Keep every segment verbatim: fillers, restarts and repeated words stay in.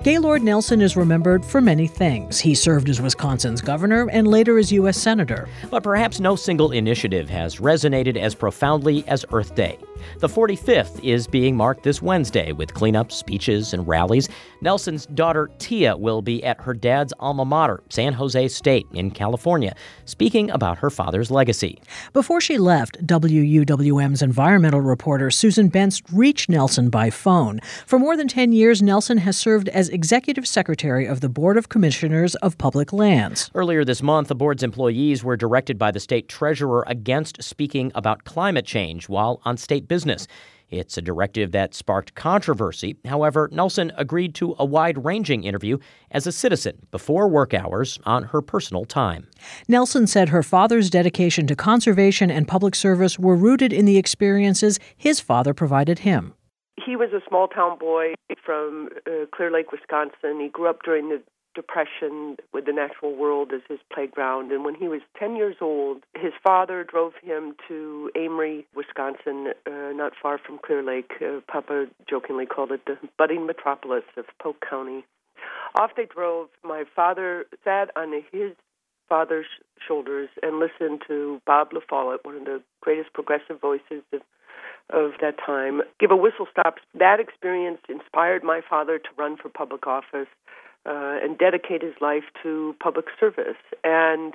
Gaylord Nelson is remembered for many things. He served as Wisconsin's governor and later as U S Senator. But perhaps no single initiative has resonated as profoundly as Earth Day. The forty-fifth is being marked this Wednesday with cleanups, speeches, and rallies. Nelson's daughter, Tia, will be at her dad's alma mater, San Jose State in California, speaking about her father's legacy. Before she left, W U W M's environmental reporter Susan Bentz reached Nelson by phone. For more than ten years, Nelson has served as executive secretary of the Board of Commissioners of Public Lands. Earlier this month, the board's employees were directed by the state treasurer against speaking about climate change while on state business. It's a directive that sparked controversy. However, Nelson agreed to a wide-ranging interview as a citizen before work hours on her personal time. Nelson said her father's dedication to conservation and public service were rooted in the experiences his father provided him. He was a small-town boy from uh, Clear Lake, Wisconsin. He grew up during the Depression with the natural world as his playground. And when he was ten years old, his father drove him to Amory, Wisconsin, uh, not far from Clear Lake. Uh, Papa jokingly called it the budding metropolis of Polk County. Off they drove. My father sat on his father's shoulders and listened to Bob LaFollette, one of the greatest progressive voices of of that time, give a whistle-stop. That experience inspired my father to run for public office uh, and dedicate his life to public service. And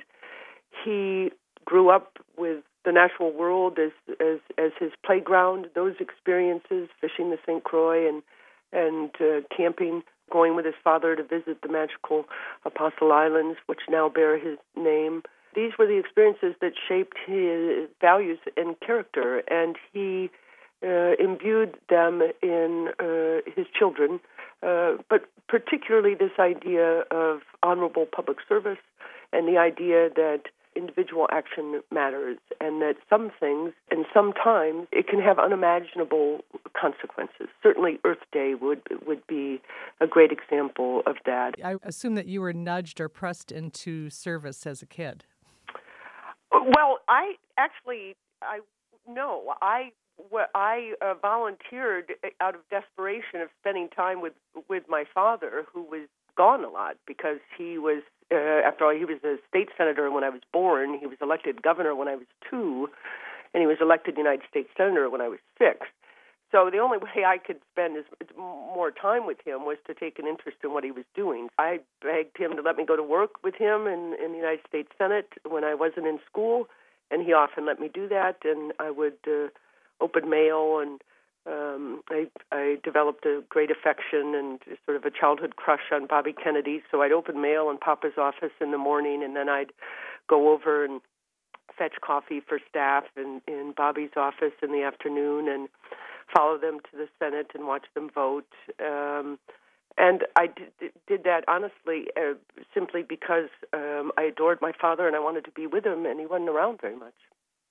he grew up with the natural world as as, as his playground. Those experiences, fishing the Saint Croix and, and uh, camping, going with his father to visit the magical Apostle Islands, which now bear his name. These were the experiences that shaped his values and character, and he uh, imbued them in uh, his children, uh, but particularly this idea of honorable public service and the idea that individual action matters and that some things and sometimes it can have unimaginable consequences. Certainly Earth Day would would be a great example of that. I assume that you were nudged or pressed into service as a kid. Well, I actually, I no, I I uh, volunteered out of desperation of spending time with, with my father, who was gone a lot because he was, uh, after all, he was a state senator when I was born. He was elected governor when I was two, and he was elected United States senator when I was six. So the only way I could spend his, more time with him was to take an interest in what he was doing. I begged him to let me go to work with him in, in the United States Senate when I wasn't in school, and he often let me do that. And I would uh, open mail, and um, I, I developed a great affection and sort of a childhood crush on Bobby Kennedy. So I'd open mail in Papa's office in the morning, and then I'd go over and fetch coffee for staff in, in Bobby's office in the afternoon and follow them to the Senate and watch them vote. Um, and I did, did that, honestly, uh, simply because um, I adored my father and I wanted to be with him, and he wasn't around very much.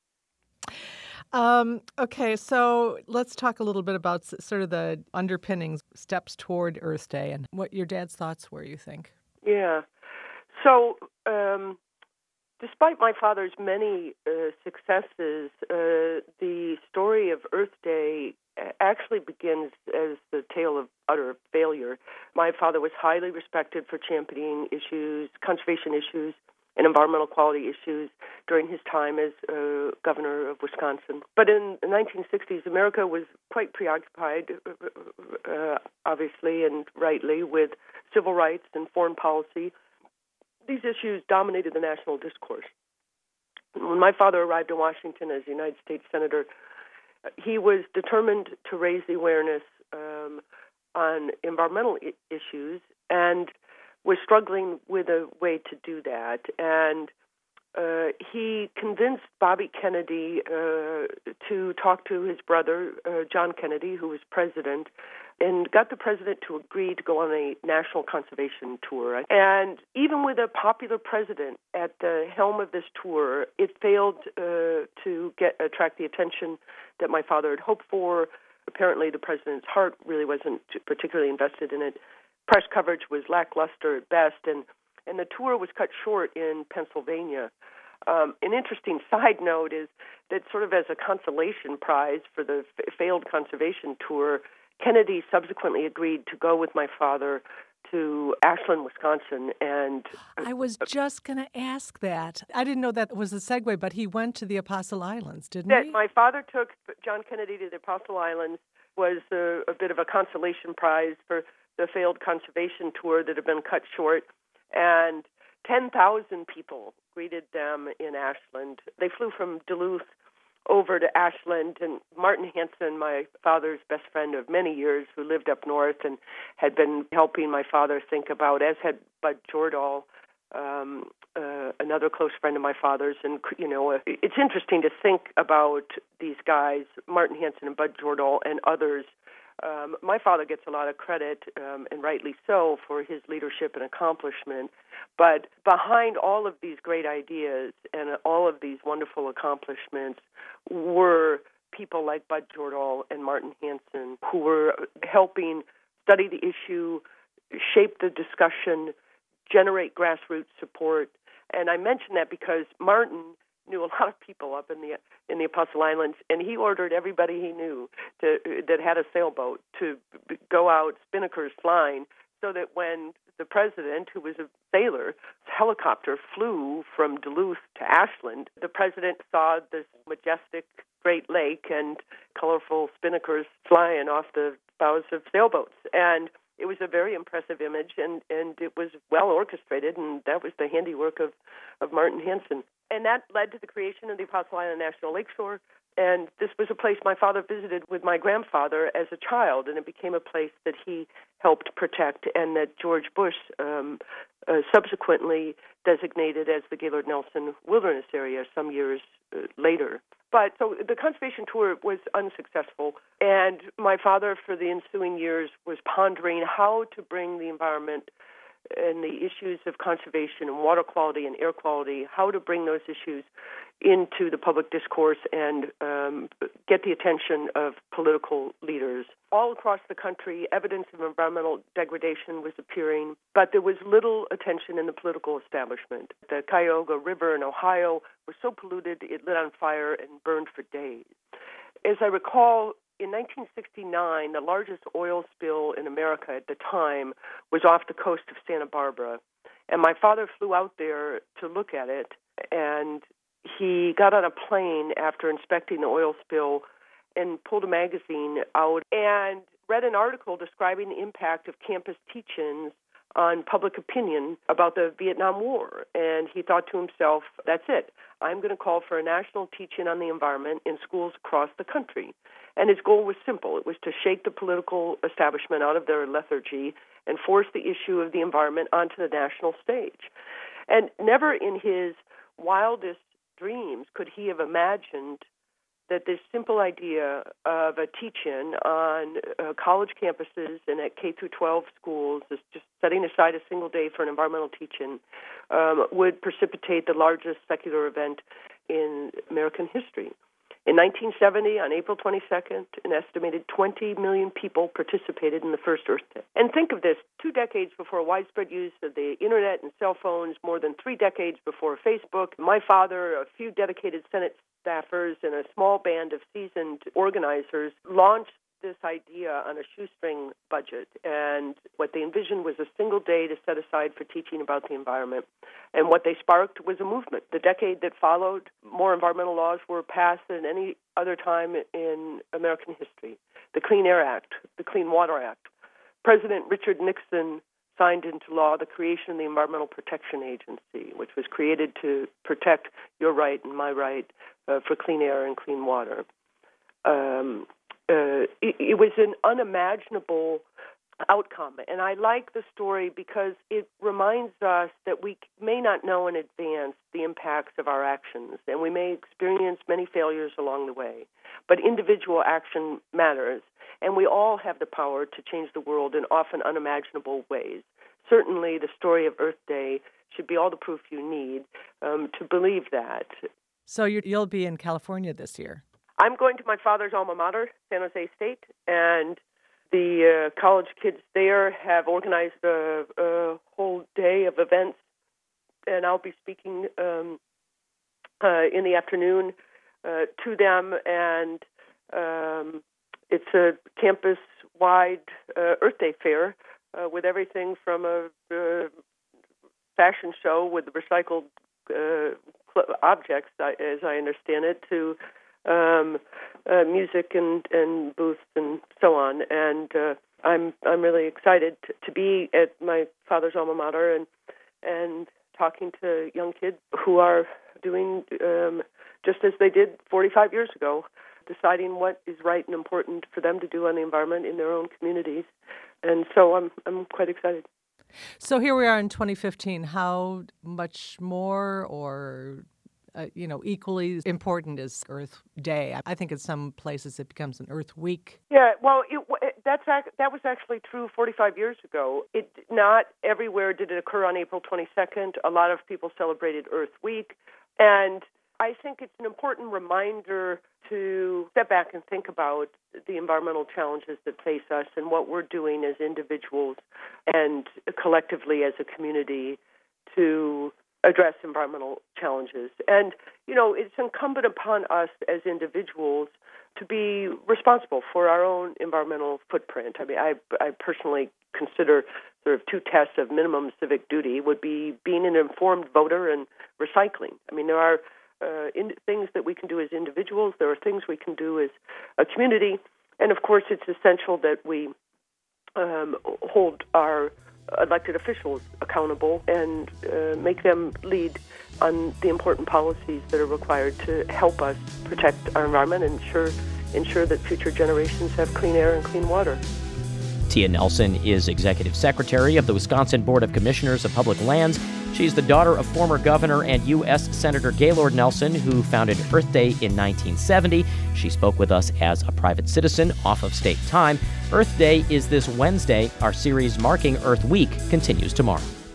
Um, okay, so let's talk a little bit about s- sort of the underpinnings, steps toward Earth Day, and what your dad's thoughts were, you think. Yeah. So um, despite my father's many uh, successes, uh, the story of Earth Day actually begins as the tale of utter failure. My father was highly respected for championing issues, conservation issues, and environmental quality issues during his time as uh, governor of Wisconsin. But in the nineteen sixties, America was quite preoccupied, uh, obviously and rightly, with civil rights and foreign policy. These issues dominated the national discourse. When my father arrived in Washington as United States Senator, he was determined to raise the awareness um, on environmental I- issues and was struggling with a way to do that. And uh, he convinced Bobby Kennedy uh, to talk to his brother, uh, John Kennedy, who was president, and got the president to agree to go on a national conservation tour. And even with a popular president at the helm of this tour, it failed uh, to get attract the attention that my father had hoped for. Apparently, the president's heart really wasn't particularly invested in it. Press coverage was lackluster at best, and, and the tour was cut short in Pennsylvania. Um, an interesting side note is that sort of as a consolation prize for the f- failed conservation tour, Kennedy subsequently agreed to go with my father to Ashland, Wisconsin. And I was just going to ask that. I didn't know that was a segue, but he went to the Apostle Islands, didn't that he? My father took John Kennedy to the Apostle Islands, was a, a bit of a consolation prize for the failed conservation tour that had been cut short. And ten thousand people greeted them in Ashland. They flew from Duluth over to Ashland, and Martin Hansen, my father's best friend of many years, who lived up north and had been helping my father think about, as had Bud Jordahl, um, uh, another close friend of my father's. And, you know, it's interesting to think about these guys, Martin Hansen and Bud Jordahl and others. Um, my father gets a lot of credit, um, and rightly so, for his leadership and accomplishment. But behind all of these great ideas and all of these wonderful accomplishments were people like Bud Jordahl and Martin Hansen, who were helping study the issue, shape the discussion, generate grassroots support. And I mention that because Martin knew a lot of people up in the in the Apostle Islands, and he ordered everybody he knew to that had a sailboat to go out spinnakers flying, so that when the president, who was a sailor, helicopter flew from Duluth to Ashland, the president saw this majestic Great Lake and colorful spinnakers flying off the bows of sailboats. And it was a very impressive image, and, and it was well orchestrated, and that was the handiwork of, of Martin Hansen. And that led to the creation of the Apostle Island National Lakeshore. And this was a place my father visited with my grandfather as a child, and it became a place that he helped protect and that George Bush um, uh, subsequently designated as the Gaylord Nelson Wilderness Area some years uh, later. But so the conservation tour was unsuccessful, and my father for the ensuing years was pondering how to bring the environment and the issues of conservation and water quality and air quality, how to bring those issues into the public discourse and um, get the attention of political leaders. All across the country, evidence of environmental degradation was appearing, but there was little attention in the political establishment. The Cuyahoga River in Ohio was so polluted it lit on fire and burned for days. As I recall, in nineteen sixty-nine, the largest oil spill in America at the time was off the coast of Santa Barbara. And my father flew out there to look at it, and he got on a plane after inspecting the oil spill and pulled a magazine out and read an article describing the impact of campus teach-ins on public opinion about the Vietnam War. And he thought to himself, that's it. I'm going to call for a national teach-in on the environment in schools across the country. And his goal was simple. It was to shake the political establishment out of their lethargy and force the issue of the environment onto the national stage. And never in his wildest dreams could he have imagined that this simple idea of a teach-in on uh, college campuses and at K through twelve schools, is just setting aside a single day for an environmental teach-in, um, would precipitate the largest secular event in American history. In nineteen seventy, on April twenty-second, an estimated twenty million people participated in the first Earth Day. And think of this, two decades before widespread use of the Internet and cell phones, more than three decades before Facebook, my father, a few dedicated Senate staffers, and a small band of seasoned organizers launched this idea on a shoestring budget. And what they envisioned was a single day to set aside for teaching about the environment. And what they sparked was a movement. The decade that followed, more environmental laws were passed than any other time in American history. The Clean Air Act, the Clean Water Act. President Richard Nixon signed into law the creation of the Environmental Protection Agency, which was created to protect your right and my right uh, for clean air and clean water. Um, Uh, it, it was an unimaginable outcome. And I like the story because it reminds us that we may not know in advance the impacts of our actions, and we may experience many failures along the way. But individual action matters, and we all have the power to change the world in often unimaginable ways. Certainly, the story of Earth Day should be all the proof you need um, to believe that. So you're, you'll be in California this year. I'm going to my father's alma mater, San Jose State, and the uh, college kids there have organized a, a whole day of events, and I'll be speaking um, uh, in the afternoon uh, to them, and um, it's a campus-wide uh, Earth Day fair uh, with everything from a uh, fashion show with recycled uh, cl- objects, as I understand it, to um, uh, music and, and booths and so on. And uh, I'm I'm really excited to, to be at my father's alma mater and and talking to young kids who are doing um, just as they did forty-five years ago, deciding what is right and important for them to do on the environment in their own communities. And so I'm I'm quite excited. So here we are in twenty fifteen. How much more or, uh, you know, equally important is Earth Day? I think in some places it becomes an Earth Week. Yeah, well, it, it, that's ac- that was actually true forty-five years ago. It not everywhere did it occur on April twenty-second. A lot of people celebrated Earth Week, and I think it's an important reminder to step back and think about the environmental challenges that face us and what we're doing as individuals and collectively as a community to address environmental challenges. And, you know, it's incumbent upon us as individuals to be responsible for our own environmental footprint. I mean, I, I personally consider sort of two tests of minimum civic duty would be being an informed voter and recycling. I mean, there are Uh, in, things that we can do as individuals. There are things we can do as a community. And, of course, it's essential that we um, hold our elected officials accountable and uh, make them lead on the important policies that are required to help us protect our environment and ensure, ensure that future generations have clean air and clean water. Tia Nelson is Executive Secretary of the Wisconsin Board of Commissioners of Public Lands. She's the daughter of former Governor and U S Senator Gaylord Nelson, who founded Earth Day in nineteen seventy. She spoke with us as a private citizen off of state time. Earth Day is this Wednesday. Our series marking Earth Week continues tomorrow.